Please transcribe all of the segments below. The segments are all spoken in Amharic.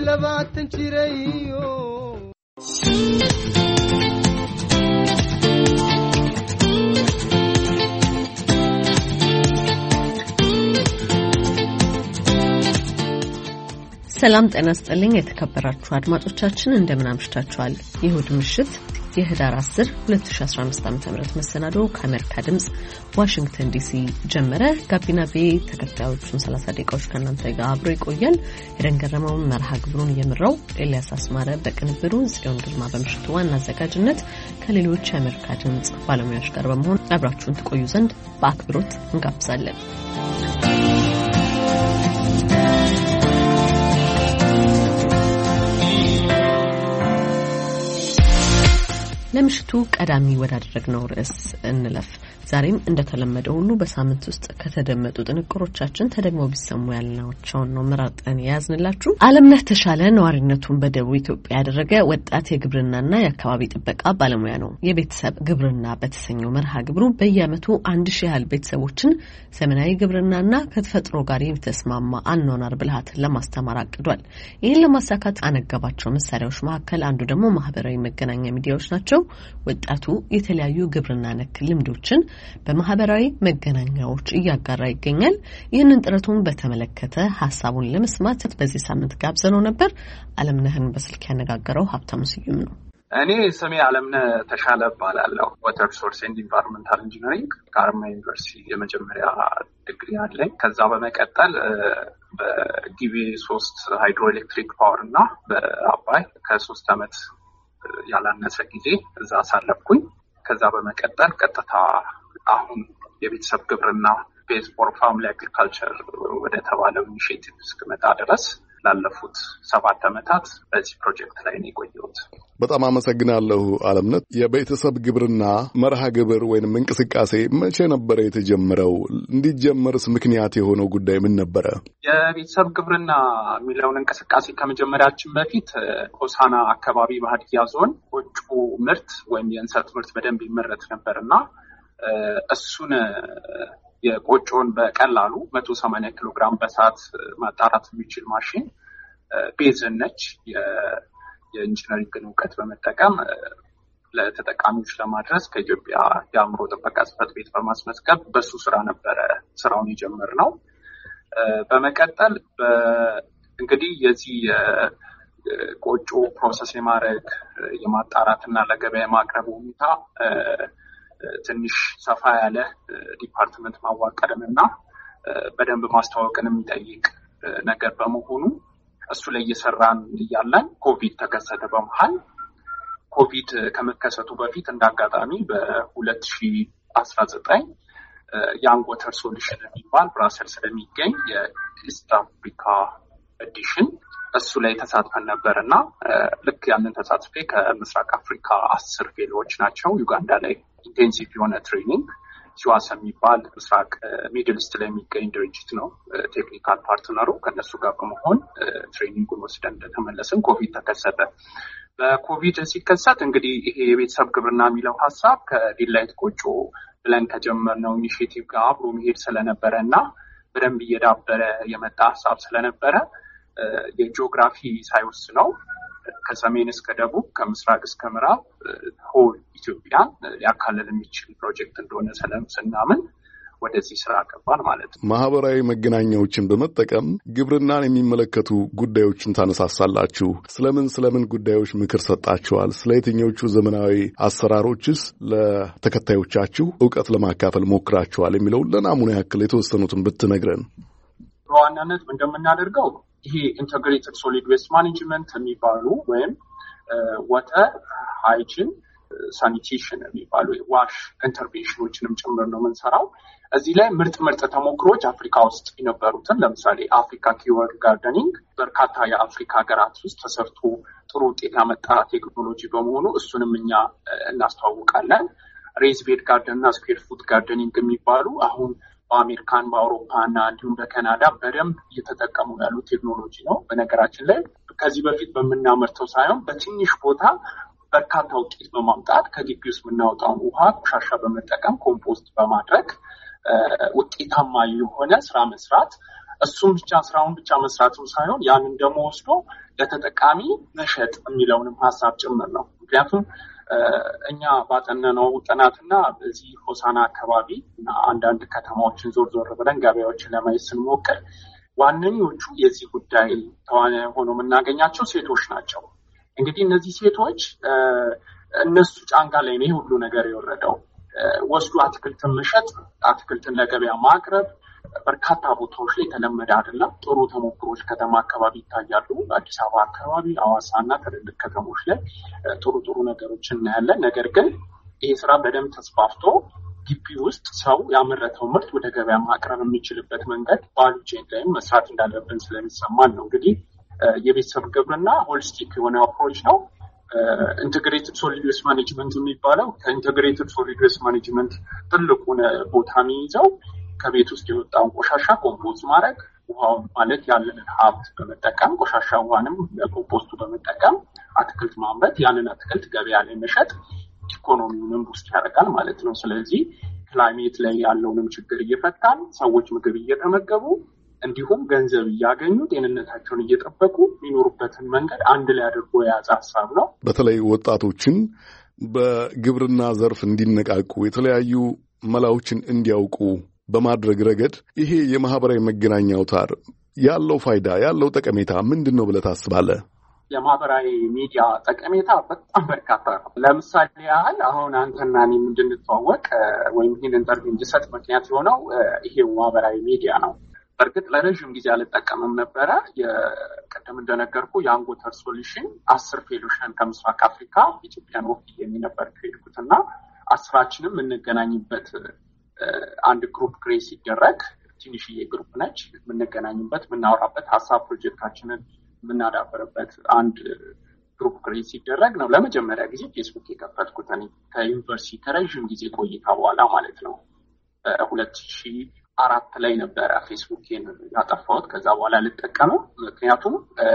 labaatan jirayo ሰላም ጤና ይስጥልኝ የተከበራችሁ አድማጮቻችን እንደምን አምሽታችኋል? ይሁድ ምሽት የህዳር 10 2015 ዓ.ም መሰናዶ ከአሜሪካ ድምጽ ዋሽንግተን ዲሲ ጀመረ። ጋቢና ቤ ተከታዮቹን 30 ደቂቃዎች ከእናንተ ጋር አብሮ ይቆያል። የደንገረመው መርሃ ግብሩን የምራው ኤልያስ አስማረ በቅንብሩ፣ ጽዮን ግርማ በምሽቱ ዋና አዘጋጅነት ከሌሎች የአሜሪካ ድምጽ ባለሙያዎች ጋር በመሆን አብራችሁን ትቆዩ ዘንድ በአክብሮት እንጋብዛለን። ለምሽቱ ቀዳሚ ወዳደረግነው ርዕስ እንለፍ። ዛሬም እንደተለመደው ሁሉ በሳምንት ውስጥ ከተደመጡ ጥንቅሮቻችን ተደግሞ ቢሰሙ ያልናቸውን ነው መራርጠን ያዝንላችሁ። አለምነህ ተሻለ ነዋሪነቱን በደቡብ ኢትዮጵያ ያደረገ ወጣት የግብርናና የአካባቢ ጥበቃ ባለሙያ ነው። የቤተሰብ ግብርና በተሰኘው መርሃ ግብሩ በየዓመቱ 1000 ያህል ቤተሰቦችን ዘመናዊ ግብርናና ከተፈጥሮ ጋር የተስማማ አኗኗር ብልሃትን ለማስተማር አቅዷል። ይህን ለማሳካት አነገባቸው መሳሪያዎች መካከል አንዱ ደግሞ ማህበራዊ መገናኛ ሚዲያዎች ናቸው። ወጣቱ የተለያዩ ግብርና ነክ ልምዶችን በማህበራዊ መገናኛዎች እያጋራ ይገኛል። ይህንን ጥረቱን በተመለከተ ሐሳቡን ለመስማት በዚህ ሳምንት ጋብዘነው ነበር። አለምነህን በስልክ ያነጋገረው ሀብታሙ ስዩም ነው። እኔ ስሜ አለምነህ ተሻለ እባላለሁ። ዋተር ሪሶርስ ኤንድ ኢንቫይሮንመንታል ኢንጂነሪንግ ከአርማ ዩኒቨርሲቲ የመጀመሪያ ዲግሪ አለኝ። ከዛ በመቀጠል በጊቤ 3 ሃይድሮ ኤሌክትሪክ ፓወር እና በአባይ ከ3 ዓመት ያላነሰ ጊዜ እዛ አሳለፍኩኝ። ከዛ በመቀጠል ቀጥታ አሁን የቤተሰብ ግብርና ቤዝ ፎር ፋሚሊ አግሪካልቸር ወደ ተባለው ኢኒሺዬቲቭ እስከመጣ ድረስ ላለፉት 7 ዓመታት በዚህ ፕሮጀክት ላይ ነው የቆየሁት። በጣም አመሰግናለሁ አለምነህ። የቤተሰብ ግብርና መርሃ ግብር ወይንም እንቅስቃሴ መቼ ነበር የተጀመረው? እንዲጀመርስ ምክንያት የሆነው ጉዳይ ምን ነበረ? የቤተሰብ ግብርና የሚለውን እንቅስቃሴ ከመጀመሪያችን በፊት ሆሳና አካባቢ በሀዲያ ዞን ቆጮ ምርት ወይም የእንሰት ምርት በደንብ ይመረት ነበርና እሱን የቆጮን በቀላሉ 180 ኪሎ ግራም በሰዓት ማጣራት የሚችል ማሽን ቤዝን ነች የኢንጂነሪንግ እውቀት በመጠቀም ለተጠቃሚዎች ለማድረስ ከኢትዮጵያ የአእምሮ ጥበቃ ጽሕፈት ቤት በማስመዝገብ በሱ ስራ ነበረ ስራውን የጀመርነው። በመቀጠል እንግዲህ የዚህ ቆጮ ፕሮሰስ የማድረግ የማጣራትና ለገበያ ማቅረብ ሁኔታ ትንሽ ሰፋ ያለ ዲፓርትመንት ማዋቀርንና በደንብ ማስተዋወቅን የሚጠይቅ ነገር በመሆኑ እሱ ላይ እየሰራን እያለን ኮቪድ ተከሰተ። በመሃል ኮቪድ ከመከሰቱ በፊት እንዳጋጣሚ በ2019 ያንግ ዋተር ሶሉሽን የሚባል ብራሰልስ ስለሚገኝ የኢስት አፍሪካ ኤዲሽን እሱ ላይ ተሳትፈን ነበርና ልክ ያንን ተሳትፌ ከምስራቅ አፍሪካ 10 ፌሎዎች ናቸው ዩጋንዳ ላይ ኢንቴንሲቭ የሆነ ትሬኒንግ ሲዋስ የሚባል ምስራቅ ሚድል ኢስት ላይ የሚገኝ ድርጅት ነው ቴክኒካል ፓርትነሩ። ከነሱ ጋር በመሆን ትሬኒንጉን ወስደን እንደተመለስን ኮቪድ ተከሰተ። በኮቪድ ሲከሰት እንግዲህ ይሄ የቤተሰብ ግብርና የሚለው ሀሳብ ከዲላይት ቆጮ ብለን ከጀመርነው ኢኒሺዬቲቭ ጋር አብሮ መሄድ ስለነበረ እና በደንብ እየዳበረ የመጣ ሀሳብ ስለነበረ የጂኦግራፊ ሳይወስነው ከሰሜን እስከ ደቡብ ከምስራቅ እስከ ምዕራብ ሆል ኢትዮጵያን ሊያካልል የሚችል ፕሮጀክት እንደሆነ ስናምን ወደዚህ ስራ ገባን ማለት ነው። ማህበራዊ መገናኛዎችን በመጠቀም ግብርናን የሚመለከቱ ጉዳዮችን ታነሳሳላችሁ። ስለምን ጉዳዮች ምክር ሰጣችኋል? ስለ የትኞቹ ዘመናዊ አሰራሮችስ ለተከታዮቻችሁ ዕውቀት ለማካፈል ሞክራችኋል? የሚለውን ለናሙና ያክል የተወሰኑትን ብትነግረን። በዋናነት እንደምናደርገው ይሄ ኢንተግሬትድ ሶሊድ ዌስት ማኔጅመንት የሚባሉ ወይም ዋተር ሃይጂን ሳኒቴሽን የሚባሉ ዋሽ ኢንተርቬንሽኖችንም ጭምር ነው የምንሰራው። እዚህ ላይ ምርጥ ተሞክሮች አፍሪካ ውስጥ የነበሩትን ለምሳሌ አፍሪካ ኪወርድ ጋርደኒንግ በርካታ የአፍሪካ ሀገራት ውስጥ ተሰርቶ ጥሩ ውጤት ያመጣ ቴክኖሎጂ በመሆኑ እሱንም እኛ እናስተዋውቃለን። ሬዝ ቤድ ጋርደን እና ስኩዌር ፉት ጋርደኒንግ የሚባሉ አሁን በአሜሪካን በአውሮፓና እንዲሁም በካናዳ በደንብ እየተጠቀሙ ያሉ ቴክኖሎጂ ነው። በነገራችን ላይ ከዚህ በፊት በምናመርተው ሳይሆን በትንሽ ቦታ በርካታ ውጤት በማምጣት ከግቢ ውስጥ የምናወጣውን ውሃ ቆሻሻ በመጠቀም ኮምፖስት በማድረግ ውጤታማ የሆነ ስራ መስራት እሱም ብቻ ስራውን ብቻ መስራቱም ሳይሆን ያንን ደግሞ ወስዶ ለተጠቃሚ መሸጥ የሚለውንም ሀሳብ ጭምር ነው። ምክንያቱም እኛ ባጠነነው ጥናትና በዚህ ሆሳና አካባቢ እና አንዳንድ ከተማዎችን ዞር ብለን ገበያዎችን ለማየት ስንሞክር ዋነኞቹ የዚህ ጉዳይ ተዋናይ ሆኖ የምናገኛቸው ሴቶች ናቸው። እንግዲህ እነዚህ ሴቶች እነሱ ጫንጋ ላይ ነው ሁሉ ነገር የወረደው። ወስዱ አትክልትን መሸጥ፣ አትክልትን ለገበያ ማቅረብ በርካታ ቦታዎች ላይ የተለመደ አይደለም። ጥሩ ተሞክሮች ከተማ አካባቢ ይታያሉ። አዲስ አበባ አካባቢ፣ ሐዋሳና ትልልቅ ከተሞች ላይ ጥሩ ነገሮችን እናያለን። ነገር ግን ይሄ ስራ በደንብ ተስፋፍቶ ግቢ ውስጥ ሰው ያመረተው ምርት ወደ ገበያ ማቅረብ የሚችልበት መንገድ ቫልዩ ቼን ላይ መስራት እንዳለብን ስለሚሰማን ነው። እንግዲህ የቤተሰብ ግብርና ሆሊስቲክ የሆነ አፕሮች ነው። ኢንተግሬትድ ሶሊድ ዌስት ማኔጅመንት የሚባለው ከኢንተግሬትድ ሶሊድ ዌስት ማኔጅመንት ትልቁን ቦታ የሚይዘው ከቤት ውስጥ የወጣውን ቆሻሻ ኮምፖስት ማድረግ፣ ውሃው ማለት ያለንን ሀብት በመጠቀም ቆሻሻ ውሃንም ለኮምፖስቱ በመጠቀም አትክልት ማምረት፣ ያንን አትክልት ገበያ ላይ መሸጥ ኢኮኖሚውንም ውስጥ ያደርጋል ማለት ነው። ስለዚህ ክላይሜት ላይ ያለውንም ችግር እየፈታን ሰዎች ምግብ እየተመገቡ እንዲሁም ገንዘብ እያገኙ ጤንነታቸውን እየጠበቁ የሚኖሩበትን መንገድ አንድ ላይ አድርጎ የያዘ ሀሳብ ነው። በተለይ ወጣቶችን በግብርና ዘርፍ እንዲነቃቁ የተለያዩ መላዎችን እንዲያውቁ በማድረግ ረገድ ይሄ የማህበራዊ መገናኛ አውታር ያለው ፋይዳ ያለው ጠቀሜታ ምንድን ነው ብለህ ታስባለህ? የማህበራዊ ሚዲያ ጠቀሜታ በጣም በርካታ ነው። ለምሳሌ ያህል አሁን አንተና እኔም እንድንተዋወቅ ወይም ይህን ኢንተርቪው እንድሰጥ ምክንያት የሆነው ይሄው ማህበራዊ ሚዲያ ነው። በእርግጥ ለረዥም ጊዜ አልጠቀምም ነበረ። የቀደም እንደነገርኩ የያንግ ዋተር ሶሉሽን 10 ፌሎሽን ከምስራቅ አፍሪካ ኢትዮጵያን ወክዬ ነበር ከሄድኩትና 10ችንም የምንገናኝበት አንድ ግሩፕ ክሬት ሲደረግ ትንሽዬ ግሩፕ ነች። የምንገናኝበት የምናወራበት ሀሳብ ፕሮጀክታችንን የምናዳበርበት አንድ ግሩፕ ክሬት ሲደረግ ነው ለመጀመሪያ ጊዜ ፌስቡክ የከፈትኩት እኔ ከዩኒቨርሲቲ ከረዥም ጊዜ ቆይታ በኋላ ማለት ነው። 2004 ላይ ነበረ ፌስቡክን ያጠፋሁት። ከዛ በኋላ ልጠቀመው ምክንያቱም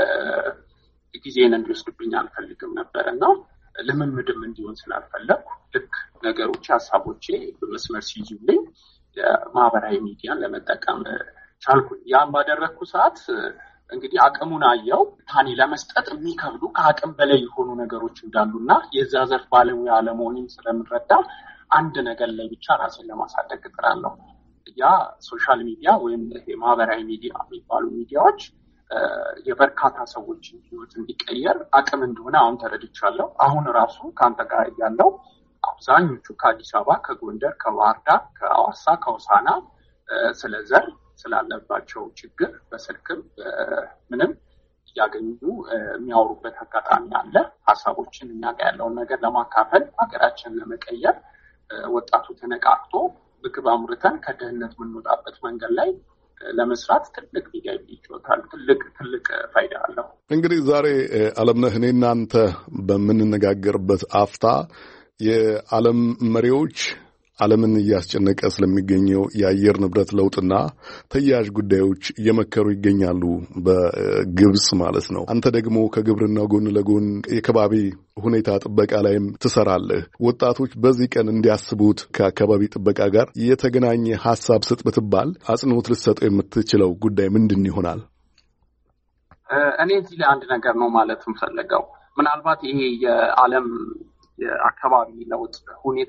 ጊዜን እንዲወስድብኝ አልፈልግም ነበርና ልምምድም እንዲሆን ስላልፈለኩ ልክ ነገሮች ሀሳቦቼ በመስመር ሲይዙልኝ የማህበራዊ ሚዲያን ለመጠቀም ቻልኩኝ። ያን ባደረግኩ ሰዓት እንግዲህ አቅሙን አየው። ታኒ ለመስጠት የሚከብዱ ከአቅም በላይ የሆኑ ነገሮች እንዳሉና የዛ ዘርፍ ባለሙያ አለመሆኔን ስለምረዳ አንድ ነገር ላይ ብቻ ራሴን ለማሳደግ እጥራለሁ። ያ ሶሻል ሚዲያ ወይም የማህበራዊ ሚዲያ የሚባሉ ሚዲያዎች የበርካታ ሰዎችን ህይወት እንዲቀየር አቅም እንደሆነ አሁን ተረድቻለሁ። አሁን ራሱ ከአንተ ጋር ያለው አብዛኞቹ ከአዲስ አበባ፣ ከጎንደር፣ ከባህር ዳር፣ ከሐዋሳ፣ ከሆሳና ስለ ዘር ስላለባቸው ችግር በስልክም ምንም እያገኙ የሚያወሩበት አጋጣሚ አለ። ሀሳቦችን እኛ ጋር ያለውን ነገር ለማካፈል ሀገራችንን ለመቀየር ወጣቱ ተነቃቅቶ ምግብ አምርተን ከድህነት የምንወጣበት መንገድ ላይ ለመስራት ትልቅ ሚዲያ ይችላል። ትልቅ ፋይዳ አለው። እንግዲህ ዛሬ አለምነህ እኔ እናንተ በምንነጋገርበት አፍታ የዓለም መሪዎች ዓለምን እያስጨነቀ ስለሚገኘው የአየር ንብረት ለውጥና ተያያዥ ጉዳዮች እየመከሩ ይገኛሉ፣ በግብጽ ማለት ነው። አንተ ደግሞ ከግብርናው ጎን ለጎን የከባቢ ሁኔታ ጥበቃ ላይም ትሰራለህ። ወጣቶች በዚህ ቀን እንዲያስቡት ከአካባቢ ጥበቃ ጋር የተገናኘ ሀሳብ ስጥ ብትባል አጽንኦት ልትሰጠው የምትችለው ጉዳይ ምንድን ይሆናል? እኔ እዚህ ላይ አንድ ነገር ነው ማለት የምፈልገው። ምናልባት ይሄ የዓለም የአካባቢ ለውጥ ሁኔታ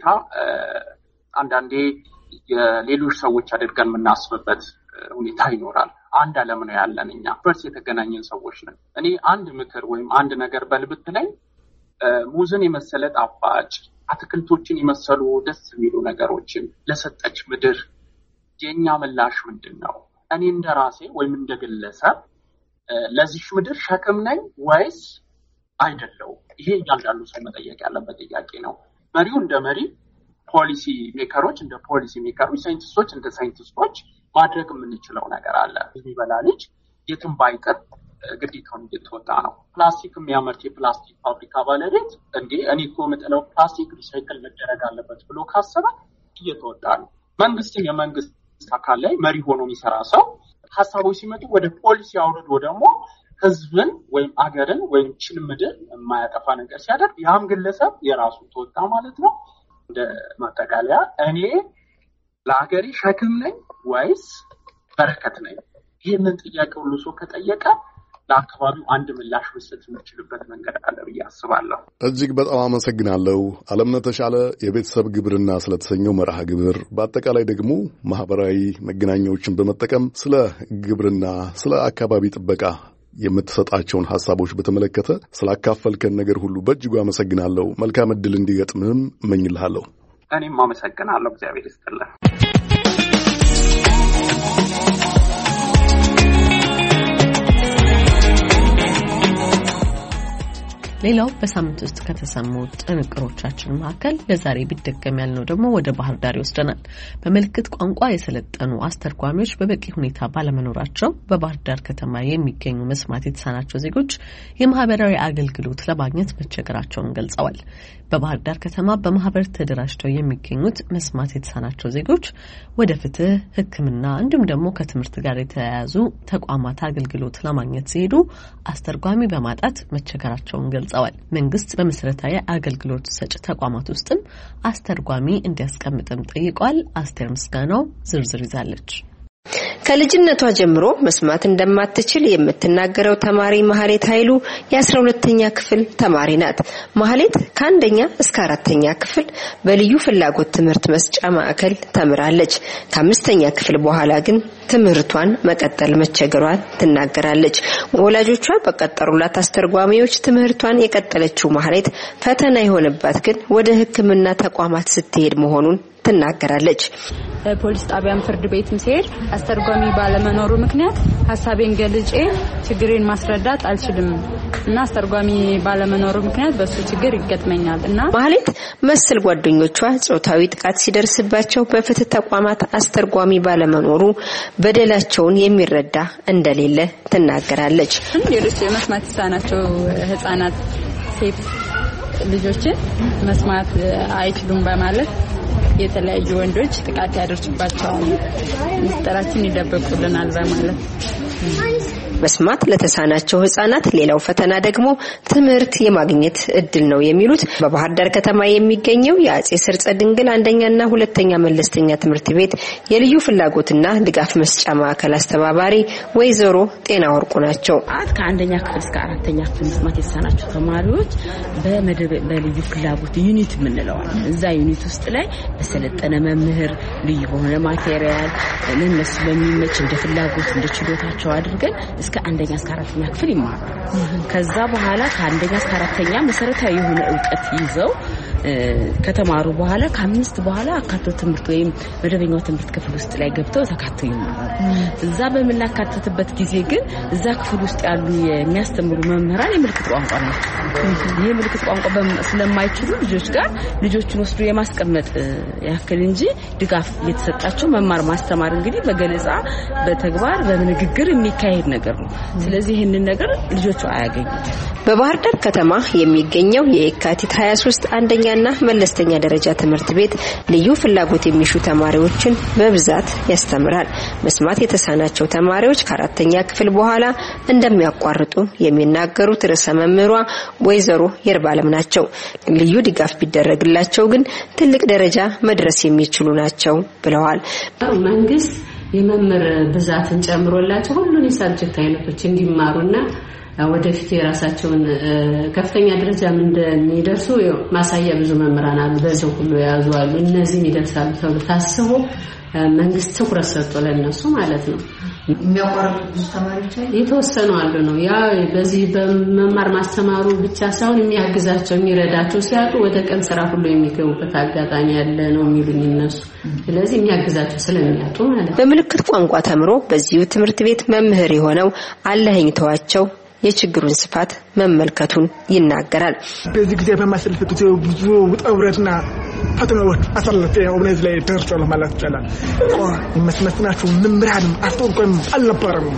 አንዳንዴ የሌሎች ሰዎች አድርገን የምናስብበት ሁኔታ ይኖራል። አንድ ዓለም ነው ያለን እኛ በርስ የተገናኘን ሰዎች ነን። እኔ አንድ ምክር ወይም አንድ ነገር በልብት ላይ ሙዝን የመሰለ ጣፋጭ አትክልቶችን የመሰሉ ደስ የሚሉ ነገሮችን ለሰጠች ምድር የኛ ምላሽ ምንድን ነው? እኔ እንደራሴ ወይም እንደግለሰብ ለዚህ ምድር ሸክም ነኝ ወይስ አይደለው? ይሄ እያንዳንዱ ሰው መጠየቅ ያለበት ጥያቄ ነው። መሪው እንደ መሪ፣ ፖሊሲ ሜከሮች እንደ ፖሊሲ ሜከሮች፣ ሳይንቲስቶች እንደ ሳይንቲስቶች ማድረግ የምንችለው ነገር አለ። የሚበላ ልጅ የትም ባይቀር ግዴታውን እየተወጣ ነው። ፕላስቲክ የሚያመርት የፕላስቲክ ፋብሪካ ባለቤት እንዴ እኔ እኮ የምጥለው ፕላስቲክ ሪሳይክል መደረግ አለበት ብሎ ካሰበ እየተወጣ ነው። መንግስትም የመንግስት አካል ላይ መሪ ሆኖ የሚሰራ ሰው ሀሳቦች ሲመጡ ወደ ፖሊሲ አውርዶ ደግሞ ህዝብን ወይም አገርን ወይም ችን ምድር የማያጠፋ ነገር ሲያደርግ ያም ግለሰብ የራሱ ተወጣ ማለት ነው። እንደ ማጠቃለያ እኔ ለሀገሬ ሸክም ነኝ ወይስ በረከት ነኝ? ይሄንን ጥያቄ ሁሉ ሰው ከጠየቀ ለአካባቢው አንድ ምላሽ መስጠት የሚችልበት መንገድ አለ ብዬ አስባለሁ። እጅግ በጣም አመሰግናለሁ። አለምነህ ተሻለ የቤተሰብ ግብርና ስለተሰኘው መርሃ ግብር፣ በአጠቃላይ ደግሞ ማህበራዊ መገናኛዎችን በመጠቀም ስለ ግብርና፣ ስለ አካባቢ ጥበቃ የምትሰጣቸውን ሐሳቦች በተመለከተ ስላካፈልከን ነገር ሁሉ በእጅጉ አመሰግናለሁ። መልካም ዕድል እንዲገጥምህም እመኝልሃለሁ። እኔም አመሰግናለሁ። እግዚአብሔር ይስጥልን። ሌላው በሳምንት ውስጥ ከተሰሙ ጥንቅሮቻችን መካከል ለዛሬ ቢደገም ያልነው ደግሞ ወደ ባህር ዳር ይወስደናል። በምልክት ቋንቋ የሰለጠኑ አስተርጓሚዎች በበቂ ሁኔታ ባለመኖራቸው በባህር ዳር ከተማ የሚገኙ መስማት የተሳናቸው ዜጎች የማህበራዊ አገልግሎት ለማግኘት መቸገራቸውን ገልጸዋል። በባህር ዳር ከተማ በማህበር ተደራጅተው የሚገኙት መስማት የተሳናቸው ዜጎች ወደ ፍትህ፣ ሕክምና እንዲሁም ደግሞ ከትምህርት ጋር የተያያዙ ተቋማት አገልግሎት ለማግኘት ሲሄዱ አስተርጓሚ በማጣት መቸገራቸውን ገልጸዋል። መንግስት በመሰረታዊ አገልግሎት ሰጪ ተቋማት ውስጥም አስተርጓሚ እንዲያስቀምጥም ጠይቋል። አስቴር ምስጋናው ዝርዝር ይዛለች። ከልጅነቷ ጀምሮ መስማት እንደማትችል የምትናገረው ተማሪ ማህሌት ኃይሉ የ12ኛ ክፍል ተማሪ ናት። ማህሌት ከአንደኛ እስከ 4ኛ ክፍል በልዩ ፍላጎት ትምህርት መስጫ ማዕከል ተምራለች። ከ5ኛ ክፍል በኋላ ግን ትምህርቷን መቀጠል መቸገሯን ትናገራለች። ወላጆቿ በቀጠሩላት አስተርጓሚዎች ትምህርቷን የቀጠለችው ማህሌት ፈተና የሆነባት ግን ወደ ሕክምና ተቋማት ስትሄድ መሆኑን ትናገራለች። ፖሊስ ጣቢያም ፍርድ ቤትም ሲሄድ አስተርጓሚ ባለመኖሩ ምክንያት ሐሳቤን ገልጬ ችግሬን ማስረዳት አልችልም እና አስተርጓሚ ባለመኖሩ ምክንያት በሱ ችግር ይገጥመኛል እና ማህሌት መሰል ጓደኞቿ ጾታዊ ጥቃት ሲደርስባቸው በፍትህ ተቋማት አስተርጓሚ ባለመኖሩ በደላቸውን የሚረዳ እንደሌለ ትናገራለች። ሌሎች መስማት የተሳናቸው ህፃናት ሴት ልጆችን መስማት አይችሉም በማለት የተለያዩ ወንዶች ጥቃት ያደርሱባቸዋል፣ ምስጢራችን ይደብቁልናል በማለት መስማት ለተሳናቸው ህፃናት ሌላው ፈተና ደግሞ ትምህርት የማግኘት እድል ነው የሚሉት በባህር ዳር ከተማ የሚገኘው የአጼ ሰርጸ ድንግል አንደኛና ሁለተኛ መለስተኛ ትምህርት ቤት የልዩ ፍላጎትና ድጋፍ መስጫ ማዕከል አስተባባሪ ወይዘሮ ጤና ወርቁ ናቸው። ከአንደኛ ክፍል እስከ 4ኛ ክፍል መስማት የተሳናቸው ተማሪዎች በልዩ ፍላጎት ዩኒት ምንለው እዛ ዩኒት ውስጥ ላይ በሰለጠነ መምህር ልዩ በሆነ ማቴሪያል ለነሱ በሚመች እንደ ፍላጎት እንደ ችሎታቸው አድርገን እስከ አንደኛ እስከ 4ኛ ክፍል ይማራሉ። ከዛ በኋላ ከአንደኛ እስከ 4ኛ መሰረታዊ የሆነ ዕውቀት ይዘው ከተማሩ በኋላ ከ5 በኋላ አካቶ ትምህርት ወይም መደበኛው ትምህርት ክፍል ውስጥ ላይ ገብተው ተካተው ይማራሉ። እዛ በመላካተትበት ጊዜ ግን እዛ ክፍል ውስጥ ያሉ የሚያስተምሩ መምህራን የምልክት ቋንቋ ናቸው። ይሄ ምልክት ቋንቋ ስለማይችሉ ልጆች ጋር ልጆቹን ወስዶ የማስቀመጥ ያክል እንጂ ድጋፍ እየተሰጣቸው መማር ማስተማር እንግዲህ በገለጻ በተግባር በንግግር የሚካሄድ ነገር ነው። ስለዚህ ይሄንን ነገር ልጆቹ አያገኙም። በባህር ዳር ከተማ የሚገኘው የካቲት 23 አንደኛና መለስተኛ ደረጃ ትምህርት ቤት ልዩ ፍላጎት የሚሹ ተማሪዎችን በብዛት ያስተምራል። መስማት የተሳናቸው ተማሪዎች ከ4ኛ ክፍል በኋላ እንደሚያቋርጡ የሚናገሩት ርዕሰ መምህሯ ወይዘሮ የርባለም ናቸው። ልዩ ድጋፍ ቢደረግላቸው ግን ትልቅ ደረጃ መድረስ የሚችሉ ናቸው ብለዋል። መንግስት የመምህር ብዛትን ጨምሮላቸው ሁሉን የሳብጀክት አይነቶች እንዲማሩና ወደፊት የራሳቸውን ከፍተኛ ደረጃ እንደሚደርሱ ማሳያ ብዙ መምህራን አሉ። በዛው ሁሉ ያዙ አሉ። እነዚህ ይደርሳሉ ተብሎ ታስቦ መንግስት ትኩረት ሰጥቶ ለነሱ ማለት ነው የሚያቋርጡ ብዙ ተማሪዎች የተወሰኑ አሉ ነው። ያ በዚህ በመማር ማስተማሩ ብቻ ሳይሆን የሚያግዛቸው የሚረዳቸው ሲያጡ ወደ ቀን ስራ ሁሉ የሚገቡበት አጋጣሚ ያለ ነው የሚሉኝ እነሱ። ስለዚህ የሚያግዛቸው ስለሚያጡ ማለት ነው። በምልክት ቋንቋ ተምሮ በዚሁ ትምህርት ቤት መምህር የሆነው አለኸኝ ተዋቸው የችግሩን ስፋት መመልከቱን ይናገራል። በዚህ ጊዜ በማሰልፈት ብዙ ውጣውረድና ፈተናዎች አሳልፈው ወደዚህ ላይ ደርሷል ማለት ይቻላል። መስማትናቸው መምህራንም አስተርጓሚም አልነበረም።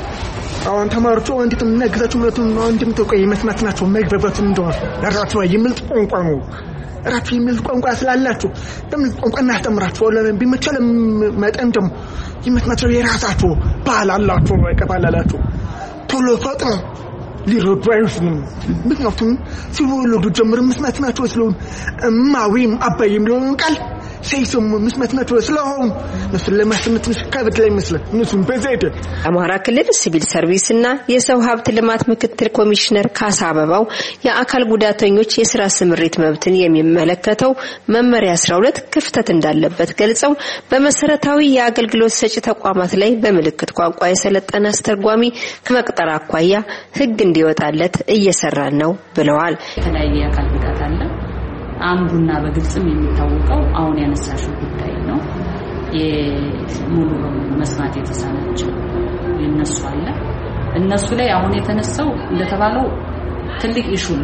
አሁን ተማሪዎቹ እንዴት እናግዛቸው ማለት ነው። እንደምታውቀው መስማትናቸው መግባባትን እንደሆነ ለራሳቸው የሚልጥ ቋንቋ ነው። ራሱ የሚልጥ ቋንቋ ስላላቸው በሚልጥ ቋንቋ እናስተምራቸዋለን። ቢመቻል መጠን ደግሞ የመስማታቸው የራሳቸው ባህል አላቸው ነው ይቀባላላቸው ቶሎ ፈጥነው ሊረዱ አይችሉም። ምክንያቱም ሲወለዱ ጀምሮ መስማት ናቸው ስለሆነ እማ ወይም አባ የሚለውን ቃል ሲሰሙ መስማትናቸው ስለሆነ መስለ ለማስመት ከበት ላይ መስለ እነሱም በዘይት አማራ ክልል ሲቪል ሰርቪስና የሰው ሀብት ልማት ምክትል ኮሚሽነር ካሳ አበባው የአካል ጉዳተኞች የሥራ ስምሪት መብትን የሚመለከተው መመሪያ 12 ክፍተት እንዳለበት ገልጸው በመሰረታዊ የአገልግሎት ሰጪ ተቋማት ላይ በምልክት ቋንቋ የሰለጠነ አስተርጓሚ ከመቅጠር አኳያ ህግ እንዲወጣለት እየሰራን ነው ብለዋል። የተለያየ የአካል ጉዳት አለ። አንዱና በግልጽም የሚታወቀው አሁን ያነሳሽው ጉዳይ ነው። የሙሉ መስማት የተሳናቸው የነሱ አለ። እነሱ ላይ አሁን የተነሳው እንደተባለው ትልቅ ኢሹ ነው።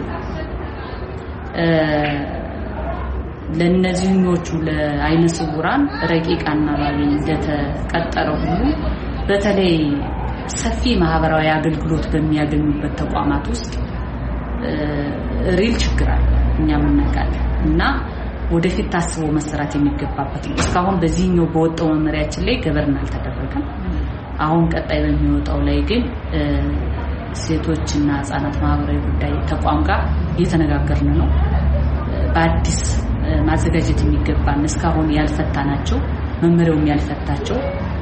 ለነዚህኞቹ ለአይነ ስውራን ረቂቅ አናባቢ እንደተቀጠረው ሁሉ በተለይ ሰፊ ማህበራዊ አገልግሎት በሚያገኙበት ተቋማት ውስጥ ሪል ችግር አለ። እኛም እናውቃለን እና ወደፊት ታስቦ መሰራት የሚገባበት ነው። እስካሁን በዚህኛው በወጣው መመሪያችን ላይ ገበርን አልተደረገም። አሁን ቀጣይ በሚወጣው ላይ ግን ሴቶችና ህጻናት ማህበራዊ ጉዳይ ተቋም ጋር እየተነጋገርን ነው። በአዲስ ማዘጋጀት የሚገባን እስካሁን ያልፈታናቸው መመሪያውም ያልፈታቸው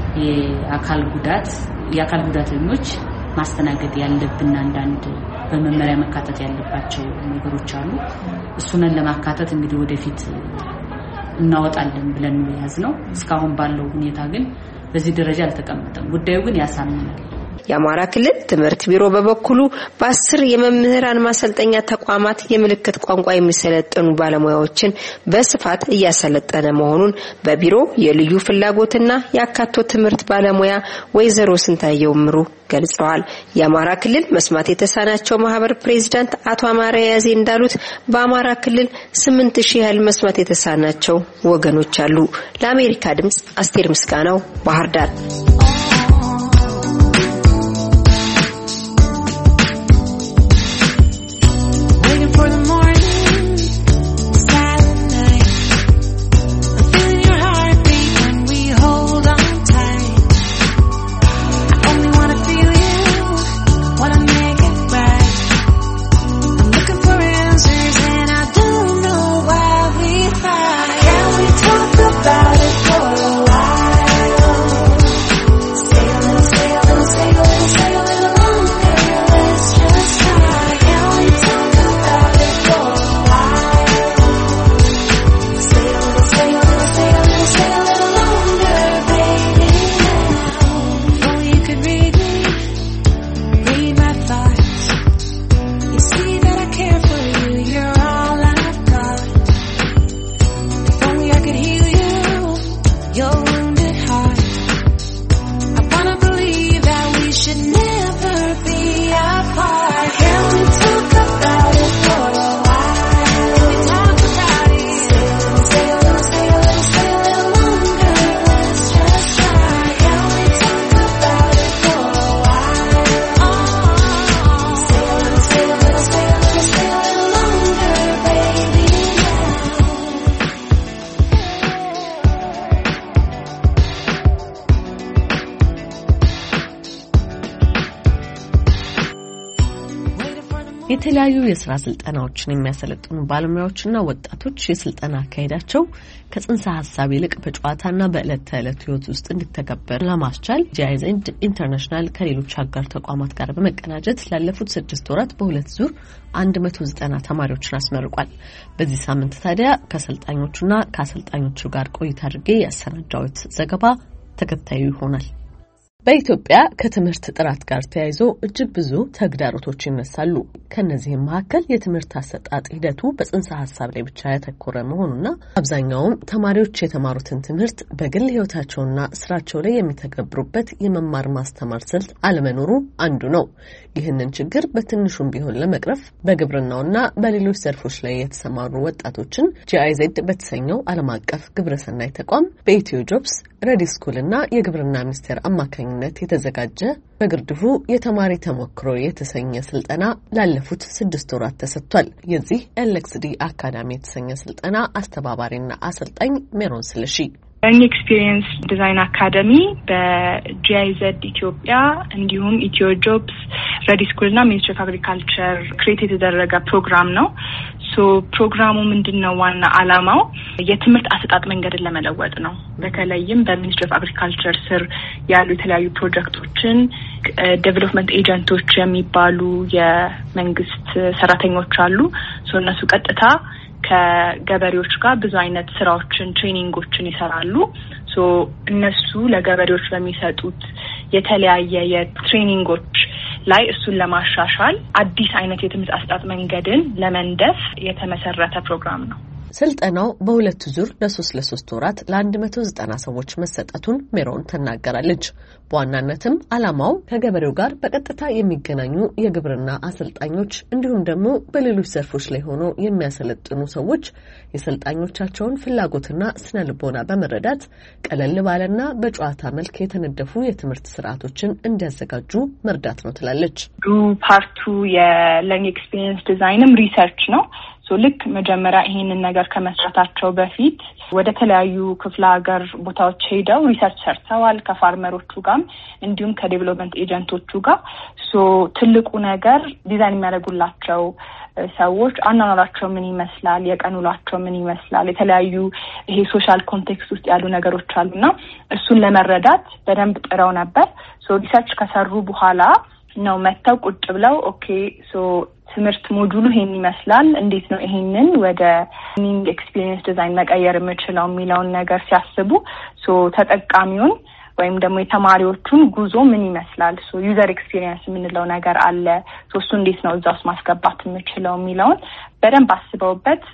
የአካል ጉዳተኞች ማስተናገድ ያለብን አንዳንድ በመመሪያ መካተት ያለባቸው ነገሮች አሉ። እሱን ለማካተት እንግዲህ ወደፊት እናወጣለን ብለን ነው ያዝነው። እስካሁን ባለው ሁኔታ ግን በዚህ ደረጃ አልተቀመጠም። ጉዳዩ ግን ያሳምናል። የአማራ ክልል ትምህርት ቢሮ በበኩሉ በ10 የመምህራን ማሰልጠኛ ተቋማት የምልክት ቋንቋ የሚሰለጥኑ ባለሙያዎችን በስፋት እያሰለጠነ መሆኑን በቢሮ የልዩ ፍላጎትና ያካቶ ትምህርት ባለሙያ ወይዘሮ ስንታየው ምሩ ገልጸዋል። የአማራ ክልል መስማት የተሳናቸው ማህበር ፕሬዝዳንት አቶ አማራ ያዜ እንዳሉት በአማራ ክልል 8000 ያህል መስማት የተሳናቸው ወገኖች አሉ። ለአሜሪካ ድምጽ አስቴር ምስጋናው ባህር ዳር። የተለያዩ የሥራ ስልጠናዎችን የሚያሰለጥኑ ባለሙያዎችና ወጣቶች የስልጠና አካሄዳቸው ከጽንሰ ሐሳብ ይልቅ በጨዋታና በዕለት ተዕለት ህይወት ውስጥ እንዲተገበር ለማስቻል ጂአይዜድ ኢንተርናሽናል ከሌሎች አጋር ተቋማት ጋር በመቀናጀት ላለፉት 6 ወራት በሁለት ዙር 190 ተማሪዎችን አስመርቋል። በዚህ ሳምንት ታዲያ ከአሰልጣኞቹና ከአሰልጣኞቹ ጋር ቆይታ አድርጌ ያሰናዳሁት ዘገባ ተከታዩ ይሆናል። በኢትዮጵያ ከትምህርት ጥራት ጋር ተያይዞ እጅግ ብዙ ተግዳሮቶች ይነሳሉ። ከነዚህም መካከል የትምህርት አሰጣጥ ሂደቱ በጽንሰ ሐሳብ ላይ ብቻ ያተኮረ መሆኑና አብዛኛውም ተማሪዎች የተማሩትን ትምህርት በግል ህይወታቸውና ስራቸው ላይ የሚተገብሩበት የመማር ማስተማር ስልት አለመኖሩ አንዱ ነው። ይህንን ችግር በትንሹም ቢሆን ለመቅረፍ በግብርናውና በሌሎች ዘርፎች ላይ የተሰማሩ ወጣቶችን ጂአይዜድ በተሰኘው ዓለም አቀፍ ግብረሰናይ ተቋም በኢትዮ ጆብስ ረዲ ስኩልና የግብርና ሚኒስቴር አማካኝነት የተዘጋጀ በግርድፉ የተማሪ ተሞክሮ የተሰኘ ስልጠና ላለፉት 6 ወራት ተሰጥቷል። የዚህ ኤልኤክስዲ አካዳሚ የተሰኘ ስልጠና አስተባባሪና አሰልጣኝ ሜሮን ስለሺ ለርኒንግ ኤክስፒሪየንስ ዲዛይን አካዳሚ በጂአይዝ ኢትዮጵያ እንዲሁም ኢትዮ ጆብስ ሬዲ ስኩልና ሚኒስትሪ ኦፍ አግሪካልቸር ክሬት የተደረገ ፕሮግራም ነው። ፕሮግራሙ ምንድነው? ዋና አላማው የትምህርት አሰጣጥ መንገድን ለመለወጥ ነው። በተለይም በሚኒስትሪ ኦፍ አግሪካልቸር ስር ያሉ የተለያዩ ፕሮጀክቶችን ዴቨሎፕመንት ኤጀንቶች የሚባሉ የመንግስት ሰራተኞች አሉ። እነሱ ቀጥታ ከገበሬዎች ጋር ብዙ አይነት ስራዎችን ትሬኒንጎችን ይሰራሉ። እነሱ ለገበሬዎች በሚሰጡት የተለያየ የትሬኒንጎች ላይ እሱን ለማሻሻል አዲስ አይነት የትምህርት አሰጣጥ መንገድን ለመንደፍ የተመሰረተ ፕሮግራም ነው። ስልጠናው በሁለት ዙር ለ3 ወራት ለ190 ሰዎች መሰጠቱን ሜሮን ተናገራለች። በዋናነትም አላማው ከገበሬው ጋር በቀጥታ የሚገናኙ የግብርና አሰልጣኞች እንዲሁም ደግሞ በሌሎች ዘርፎች ላይ ሆነው የሚያሰለጥኑ ሰዎች የሰልጣኞቻቸውን ፍላጎትና ስነ ልቦና በመረዳት ቀለል ባለና በጨዋታ መልክ የተነደፉ የትምህርት ስርዓቶችን እንዲያዘጋጁ መርዳት ነው ትላለች። ፓርቱ የለርኒንግ ኤክስፒሪየንስ ዲዛይንም ሪሰርች ነው። ልክ መጀመሪያ ይሄንን ነገር ከመስራታቸው በፊት ወደ ተለያዩ ክፍለ ሀገር ቦታዎች ሄደው ሪሰርች ሰርተዋል ከፋርመሮቹ ጋር እንዲሁም ከዴቨሎፕመንት ኤጀንቶቹ ጋር። ትልቁ ነገር ዲዛይን የሚያደርጉላቸው ሰዎች አኗኗራቸው ምን ይመስላል፣ የቀን ውሏቸው ምን ይመስላል፣ የተለያዩ ይሄ ሶሻል ኮንቴክስት ውስጥ ያሉ ነገሮች አሉና እሱን ለመረዳት በደንብ ጥረው ነበር። ሪሰርች ከሰሩ በኋላ ነው መተው ቁጭ ብለው ኦኬ ትምህርት ሞጁሉ ይሄን ይመስላል፣ እንዴት ነው ይሄንን ወደ ለርኒንግ ኤክስፒሪየንስ ዲዛይን መቀየር የምችለው የሚለውን ነገር ሲያስቡ ተጠቃሚውን ወይም ደግሞ የተማሪዎቹን ጉዞ ምን ይመስላል፣ ዩዘር ኤክስፒሪየንስ የምንለው ነገር አለ፣ እሱ እንዴት ነው እዛ ውስጥ ማስገባት የምችለው የሚለውን በደንብ አስበውበት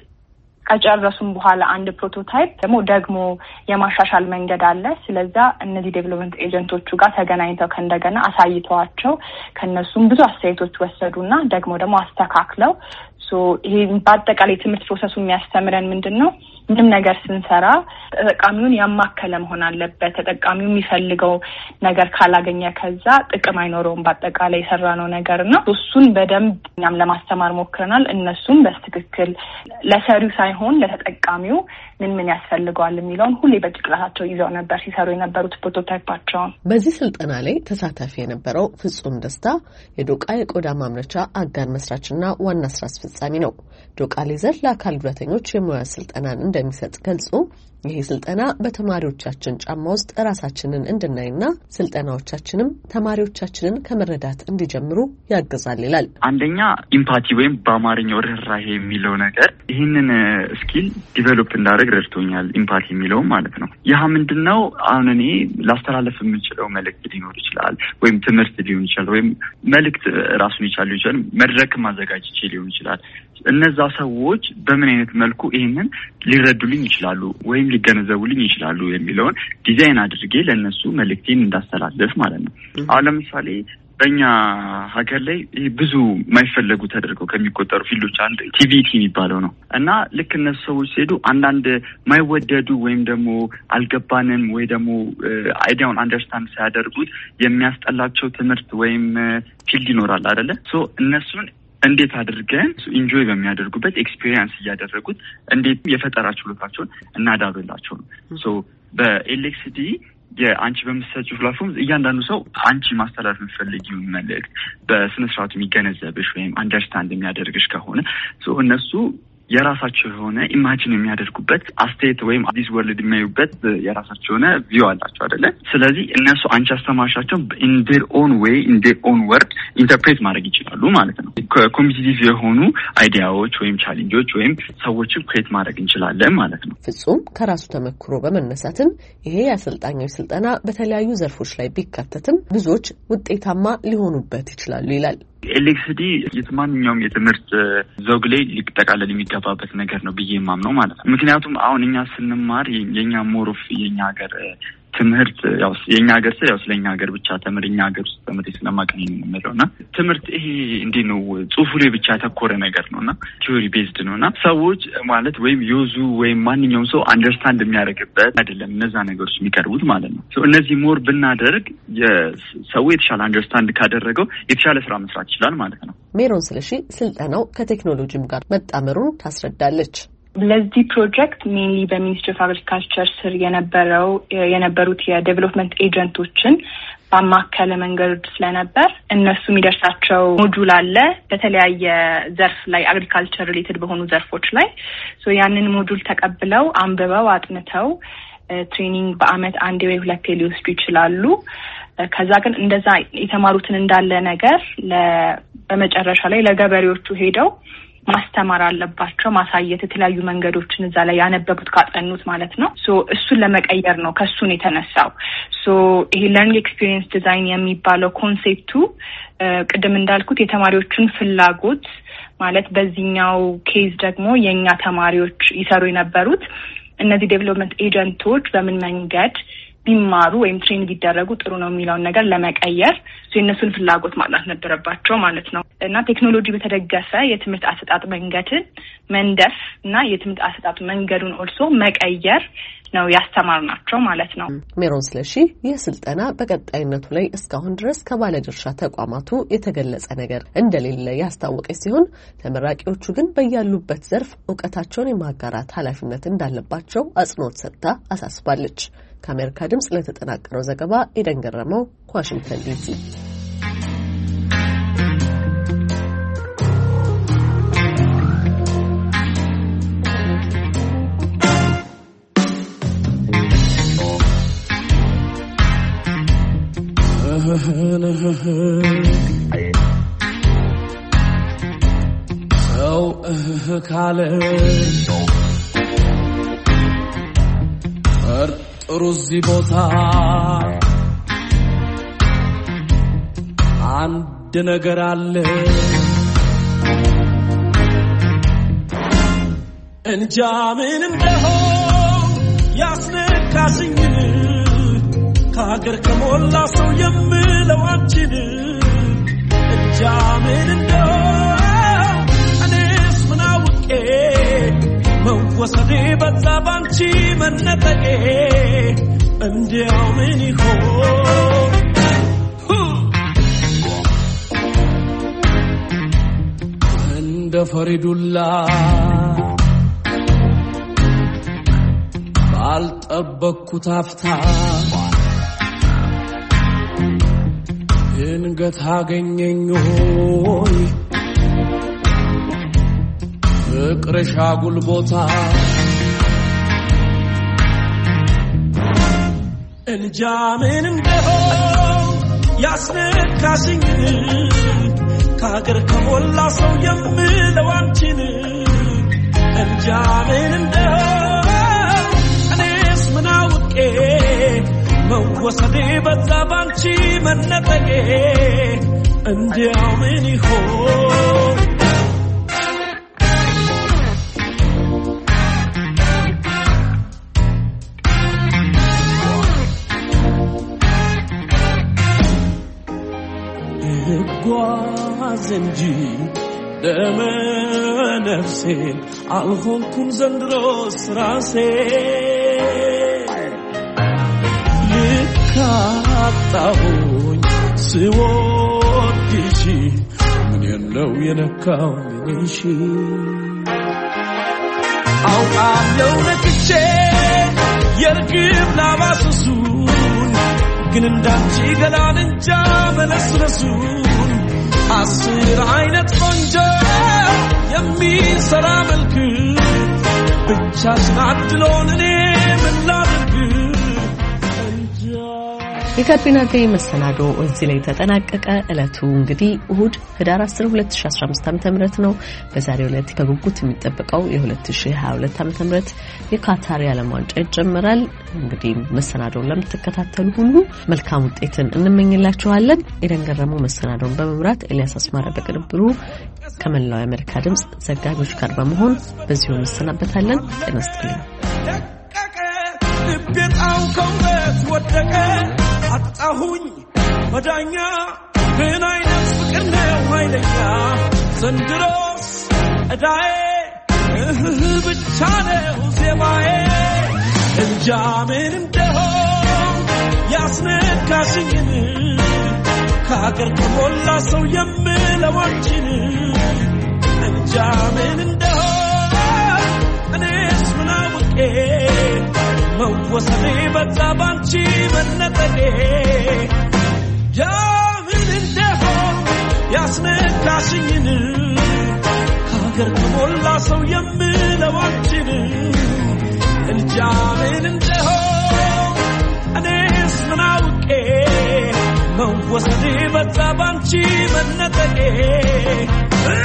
ከጨረሱም በኋላ አንድ ፕሮቶታይፕ ደግሞ የማሻሻል መንገድ አለ። ስለዛ እነዚህ ዴቨሎፕመንት ኤጀንቶቹ ጋር ተገናኝተው ከእንደገና አሳይተዋቸው ከነሱም ብዙ አስተያየቶች ወሰዱና ደግሞ አስተካክለው ይሄ በአጠቃላይ ትምህርት ፕሮሰሱ የሚያስተምረን ምንድነው? ምንም ነገር ስንሰራ ተጠቃሚውን ያማከለ መሆን አለበት። ተጠቃሚው የሚፈልገው ነገር ካላገኘ ከዛ ጥቅም አይኖረውም በአጠቃላይ የሰራነው ነገርና እሱን በደንብ እኛም ለማስተማር ሞክረናል። እነሱም በትክክል ለሰሪው ሳይሆን ለተጠቃሚው ምን ያስፈልገዋል የሚለውን ሁሌ በጭቅላታቸው ይዘው ነበር ሲሰሩ የነበሩት ፕሮቶታይፓቸውን። በዚህ ስልጠና ላይ ተሳታፊ የነበረው ፍጹም ደስታ የዶቃ የቆዳ ማምረቻ አጋር መስራችና ዋና ስራ አስፈጻሚ ነው። ዶቃ ሌዘር ለአካል ጉዳተኞች የሙያ ስልጠናን እንደሚሰጥ ገልጾ ይሄ ስልጠና በተማሪዎቻችን ጫማ ውስጥ ራሳችንን እንድናይና ስልጠናዎቻችንም ተማሪዎቻችንን ከመረዳት እንዲጀምሩ ያግዛል ይላል። አንደኛ ኢምፓቲ ወይም በአማርኛው ርህራሄ የሚለው ነገር ይህንን ስኪል ዲቨሎፕ እንዳደረግ ረድቶኛል። ኢምፓቲ የሚለው ማለት ነው። ያ ምንድነው? አሁን እኔ ላስተላለፍ የምችለው መልእክት ሊኖር ይችላል፣ ወይም ትምህርት ሊሆን ይችላል፣ ወይም መልእክት ራሱን ይችላል፣ መድረክ ማዘጋጀት ሊሆን ይችላል። እነዛ ሰዎች በምን አይነት መልኩ ይሄንን ሊረዱልኝ ይችላሉ ወይም ሊገነዘቡልኝ ይችላሉ የሚለውን ዲዛይን አድርጌ ለነሱ መልእክቴን እንዳስተላልፍ ማለት ነው። አሁን ለምሳሌ በእኛ ሀገር ላይ ብዙ የማይፈለጉ ተደርገው ከሚቆጠሩ ፊልዶች አንዱ ቲቪቲ የሚባለው ነው እና ልክ እነሱ ሰዎች ሲሄዱ አንዳንድ ማይወደዱ ወይም ደግሞ አልገባንም ወይ ደግሞ አይዲያውን አንደርስታንድ ሳያደርጉት የሚያስጠላቸው ትምህርት ወይም ፊልድ ይኖራል አይደለ? እነሱን እንዴት አድርገን ኢንጆይ በሚያደርጉበት ኤክስፒሪየንስ እያደረጉት እንዴት የፈጠራ ችሎታቸውን እናዳብርላቸው ነው። በኤልኤክስዲ የአንቺ በምትሰጪው ፕላትፎርም እያንዳንዱ ሰው አንቺ ማስተላለፍ የምትፈልጊውን መልእክት በስነ ስርዓቱ የሚገነዘብሽ ወይም አንደርስታንድ የሚያደርግሽ ከሆነ እነሱ የራሳቸው የሆነ ኢማጂን የሚያደርጉበት አስተያየት ወይም አዲስ ወርልድ የሚያዩበት የራሳቸው የሆነ ቪው አላቸው አይደለ? ስለዚህ እነሱ አንቺ አስተማርሻቸው in their own way in their own word ኢንተርፕሬት ማድረግ ይችላሉ ማለት ነው። ኮምፒቲቲቭ የሆኑ አይዲያዎች ወይም ቻሌንጆች ወይም ሰዎችን ክሬት ማድረግ እንችላለን ማለት ነው። ፍጹም ከራሱ ተመክሮ በመነሳትም ይሄ የአሰልጣኞች ስልጠና በተለያዩ ዘርፎች ላይ ቢካተትም ብዙዎች ውጤታማ ሊሆኑበት ይችላሉ ይላል። ኤልኤክስዲ የማንኛውም የትምህርት ዘውግ ላይ ሊጠቃለል የሚገባበት ነገር ነው ብዬ የማምነው ማለት ነው። ምክንያቱም አሁን እኛ ስንማር የኛ ሞሮፍ የኛ ሀገር ትምህርት ያው የኛ ሀገር ስለኛ ሀገር ብቻ ተምርኛ ሀገር ውስጥ ተምሬ ስለማቀኝ ነው የምለውና ትምህርት ይሄ እንዴት ነው ጽሁፉ ላይ ብቻ ያተኮረ ነገር ነውና ቲዮሪ ቤዝድ ነውና ሰዎች ማለት ወይም ዩዙ ወይም ማንኛውም ሰው አንደርስታንድ የሚያደርግበት አይደለም እነዛ ነገሮች የሚቀርቡት ማለት ነው። እነዚህ ሞር ብናደርግ የሰው የተሻለ አንደርስታንድ ካደረገው የተሻለ ስራ መስራት ይችላል ማለት ነው። ሜሮን ስለሺ ስልጠናው ከቴክኖሎጂም ጋር መጣመሩን ታስረዳለች። ለዚህ ፕሮጀክት ሜንሊ በሚኒስትሪ ኦፍ አግሪካልቸር ስር የነበሩት የዴቨሎፕመንት ኤጀንቶችን ባማከለ መንገድ ስለነበር እነሱ የሚደርሳቸው ሞጁል አለ በተለያየ ዘርፍ ላይ አግሪካልቸር ሪሌትድ በሆኑ ዘርፎች ላይ ያንን ሞጁል ተቀብለው አንብበው አጥንተው ትሬኒንግ በአመት አንዴ ወይ ሁለቴ ሊወስዱ ይችላሉ። ከዛ ግን እንደዛ የተማሩትን እንዳለ ነገር በመጨረሻ ላይ ለገበሬዎቹ ሄደው ማስተማር አለባቸው ማሳየት የተለያዩ መንገዶችን እዛ ላይ ያነበቡት ካጠኑት ማለት ነው። እሱን ለመቀየር ነው ከሱን የተነሳው። ይሄ ለርኒንግ ኤክስፒሪየንስ ዲዛይን የሚባለው ኮንሴፕቱ ቅድም እንዳልኩት የተማሪዎችን ፍላጎት ማለት በዚህኛው ኬዝ ደግሞ የኛ ተማሪዎች ይሰሩ የነበሩት እነዚህ ዴቨሎፕመንት ኤጀንቶች በምን መንገድ ቢማሩ ወይም ትሬን ቢደረጉ ጥሩ ነው የሚለውን ነገር ለመቀየር የእነሱን ፍላጎት ማጥናት ነበረባቸው ማለት ነው። እና ቴክኖሎጂ በተደገፈ የትምህርት አሰጣጥ መንገድን መንደፍ እና የትምህርት አሰጣጥ መንገዱን ኦልሶ መቀየር ነው ያስተማርናቸው ማለት ነው። ሜሮን ስለሺ የስልጠና በቀጣይነቱ ላይ እስካሁን ድረስ ከባለድርሻ ተቋማቱ የተገለጸ ነገር እንደሌለ ያስታወቀች ሲሆን ተመራቂዎቹ ግን በያሉበት ዘርፍ ዕውቀታቸውን የማጋራት ኃላፊነት እንዳለባቸው አጽንኦት ሰጥታ አሳስባለች። ከአሜሪካ ድምጽ ለተጠናቀረው ዘገባ ኤደን ገረመው ከዋሽንግተን ዲሲ። ሰው ካለ ጥሩ እዚህ ቦታ አንድ ነገር አለ እንጃ ምን እንደሆነ ያስነካሽኝ ከሀገር ከሞላ ሰው የምለው አንቺን እንጃ ምን እንደሆነ እኔስ ምን አውቄ መወሰዴ በዛ ባንቺ መነጠቄ እንዲያው ምን ይሆን እንደ ፈሪዱላ ባልጠበቅኩት አፍታ ድንገት አገኘኝ ሆይ ፍቅርሽ አጉል ቦታ እንጃ ምን እንደሆነ ያስነካሽኝ ከሀገር ከሞላ ሰው የምለው አንቺን እንጃ ምን እንደሆነ እኔስ ምን አውቄ መወሰዴ በዛ ባንቺ መነጠቄ እንዲያው ምን ይሆን ጓዝ እንጂ ደመ ነፍሴ አልሆንኩም ዘንድሮስ ራሴ ልካጣሁኝ ስወድሽ ምን የለው የነካው ምንሽ አውቃለሁ ነክቼ የርግብ ላባስሱን ግን እንዳንቺ ገላን እንጃ መለስለሱን አስር አይነት ቆንጆ የሚሰራ መልክ ብቻሽን አድሎን እኔ ምን ላድርግ የጋቢና ቪኦኤ መሰናዶ እዚህ ላይ ተጠናቀቀ። ዕለቱ እንግዲህ እሁድ ህዳር 10 2015 ዓ.ም ነው። በዛሬው ዕለት ከጉጉት የሚጠበቀው የ2022 ዓ.ም የካታር የዓለም ዋንጫ ይጀምራል። እንግዲህ መሰናዶውን ለምትከታተሉ ሁሉ መልካም ውጤትን እንመኝላችኋለን። ኤደን ገረመው መሰናዶውን በመምራት ኤልያስ አስማረ በቅንብሩ ከመላው የአሜሪካ ድምጽ ዘጋቢዎች ጋር በመሆን በዚሁ እንሰናበታለን። ጤና ይስጥልኝ። ልቤጣው ከውበት ወደቀ አጣሁኝ መዳኛ ምን አይነት ፍቅር ነው ኃይለኛ ዘንድሮስ እዳዬ ብቻ ነው ዜማዬ እንጃ ምን እንደሆነ ያስነካሽኝ ከሀገር ከሞላ ሰው የምለው አንቺን እንጃ ምን እንደሆነ እኔ ነገር ከሞላ ሰው የምለው አንቺን እንጃ ምን እንደሆነ እኔስ ምን አውቄ መወሰኔ በዛ ባንቺ መነጠቄ